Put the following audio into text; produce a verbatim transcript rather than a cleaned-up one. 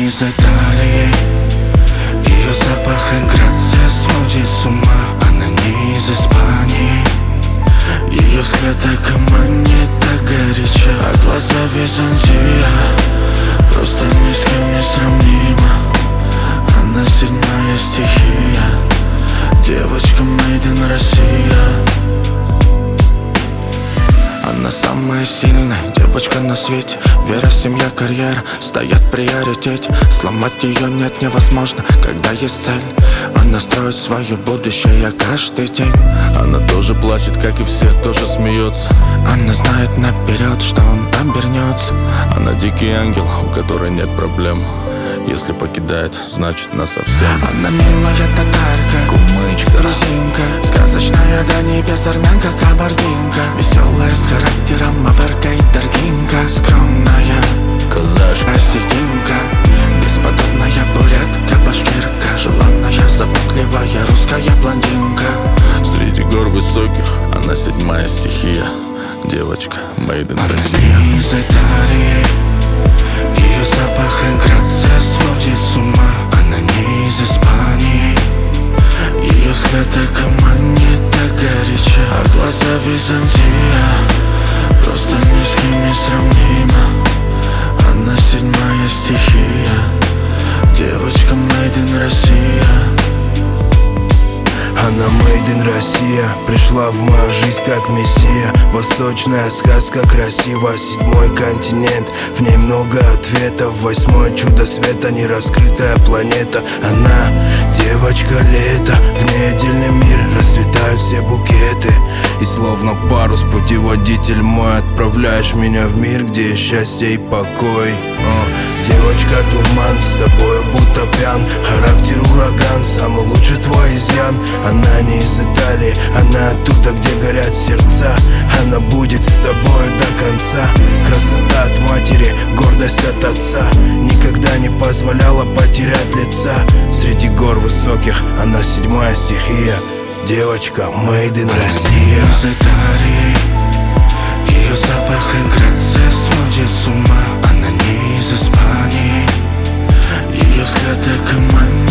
не из Италии. Ее запах и грация сводит с ума. Она не из Испании. Ее взгляд так и манит, так горячо, а глаза Византия. Просто ни с кем не сравнима. Она седьмая стихия. Девочка made in Россия. Она самая сильная девочка на свете. Вера, семья, карьера стоят в приоритете. Сломать ее нет невозможно, когда есть цель. Она строит свое будущее каждый день. Она тоже плачет, как и все, тоже смеется. Она знает наперед, что он обернется. Она дикий ангел, у которой нет проблем. Если покидает, значит насовсем. Она милая татарка, кумычка, грузинка, сказочная до небес армянка, кабардинка. Веселая с характером, аверка и торгинка. Скромная казашка, осетинка, бесподобная бурятка, башкирка. Желанная, заботливая русская блондинка. Среди гор высоких она седьмая стихия. Девочка made in Россия. Она не из Италии. Ее запах и грация сводит с ума. Она не из Испании. Ее взгляд так и манит, так горячо, а глаза Византия. Просто ни с кем не сравнима. Она седьмая стихия. Девочка made in Россия. Она made in Россия, пришла в мою жизнь как мессия. Восточная сказка красива, седьмой континент, в ней много ответов. Восьмое чудо света, нераскрытая планета. Она девочка лета, в ней отдельный мир, расцветают все букеты. И словно парус, путеводитель мой, отправляешь меня в мир, где есть счастье и покой. О, девочка дурман, с тобой будто пьян. Характер ураган, самый лучший твой изъян. Она не из Италии, она оттуда, где горят сердца. Она будет с тобой до конца. Красота от матери, гордость от отца. Никогда не позволяла потерять лица. Среди гор высоких она седьмая стихия. Девочка made in Россия. Из Италии. Ее запах и грация сводит с ума. Она не из Испании. Ее взгляд так и манит,